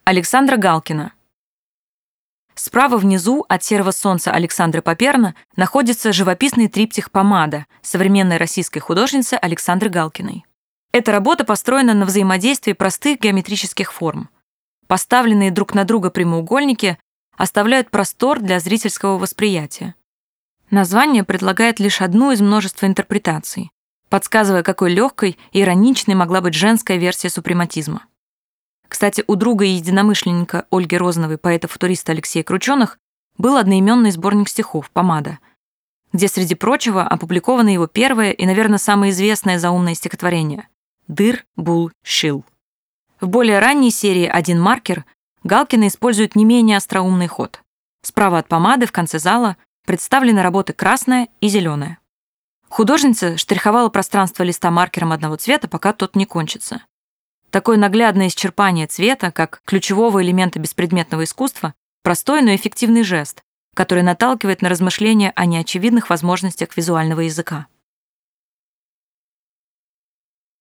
Александра Галкина. Справа внизу от «Серого солнца» Александры Паперно находится живописный триптих «Помада» современной российской художницы Александры Галкиной. Эта работа построена на взаимодействии простых геометрических форм. Поставленные друг на друга прямоугольники оставляют простор для зрительского восприятия. Название предлагает лишь одну из множества интерпретаций, подсказывая, какой легкой и ироничной могла быть женская версия супрематизма. Кстати, у друга и единомышленника Ольги Розановой, поэта-футуриста Алексея Крученых, был одноименный сборник стихов «Помада», где, среди прочего, опубликовано его первое и, наверное, самое известное заумное стихотворение «Дыр-бул-шил». В более ранней серии «Один маркер» Галкина использует не менее остроумный ход. Справа от «Помады» в конце зала представлены работы «Красная» и «Зеленая». Художница штриховала пространство листа маркером одного цвета, пока тот не кончится. Такое наглядное исчерпание цвета, как ключевого элемента беспредметного искусства, простой, но эффективный жест, который наталкивает на размышления о неочевидных возможностях визуального языка.